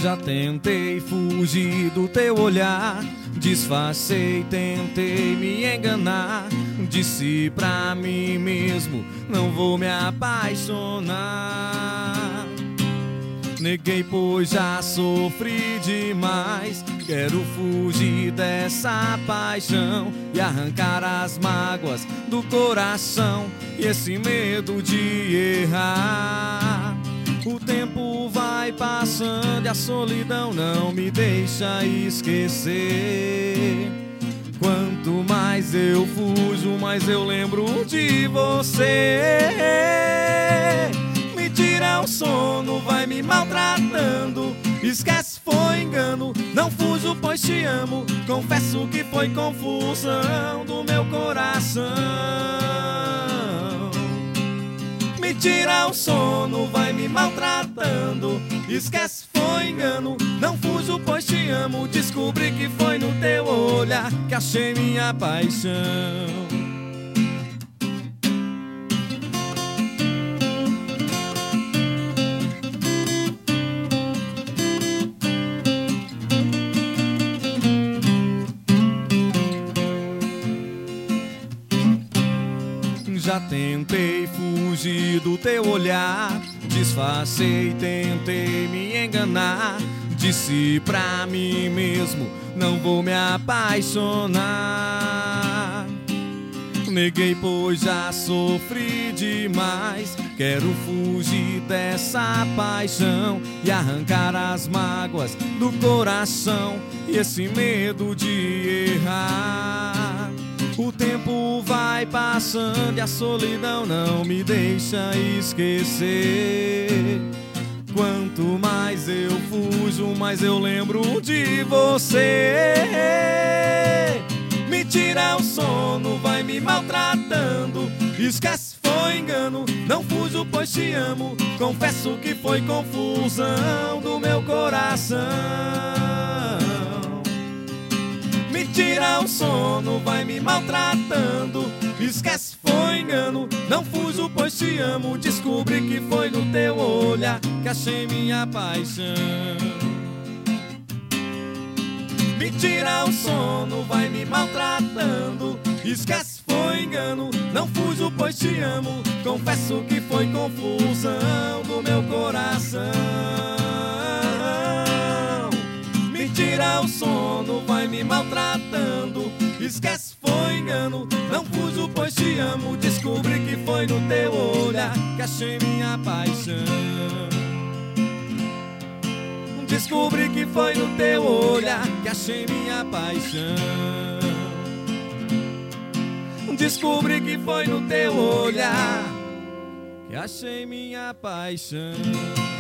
Já tentei fugir do teu olhar, disfarcei, tentei me enganar. Disse pra mim mesmo, não vou me apaixonar. Neguei, pois já sofri demais. Quero fugir dessa paixão e arrancar as mágoas do coração e esse medo de errar. O tempo vai passando e a solidão não me deixa esquecer. Quanto mais eu fujo, mais eu lembro de você. Me tira o sono, vai me maltratando. Esquece, foi engano, não fujo pois te amo. Confesso que foi confusão do meu coração. Me tira o sono, vai me maltratando. Esquece, foi engano, não fujo pois te amo. Descobri que foi no teu olhar que achei minha paixão. Já tentei fugir do teu olhar, disfarcei, tentei me enganar. Disse pra mim mesmo, não vou me apaixonar. Neguei, pois já sofri demais. Quero fugir dessa paixão e arrancar as mágoas do coração e esse medo de errar. O tempo vai passando e a solidão não me deixa esquecer. Quanto mais eu fujo, mais eu lembro de você. Me tira o sono, vai me maltratando. Esquece, foi engano, não fujo pois te amo. Confesso que foi confusão do meu coração. Me tira o sono, vai me maltratando. Esquece, foi engano, não fujo pois te amo. Descobri que foi no teu olhar que achei minha paixão. Me tira o sono, vai me maltratando. Esquece, foi engano, não fujo pois te amo. Confesso que foi confusão do meu coração. Me tira o sono, vai me maltratando. Esquece, foi engano, não fujo pois te amo. Descobri que foi no teu olhar que achei minha paixão. Descobri que foi no teu olhar que achei minha paixão. Descobri que foi no teu olhar que achei minha paixão.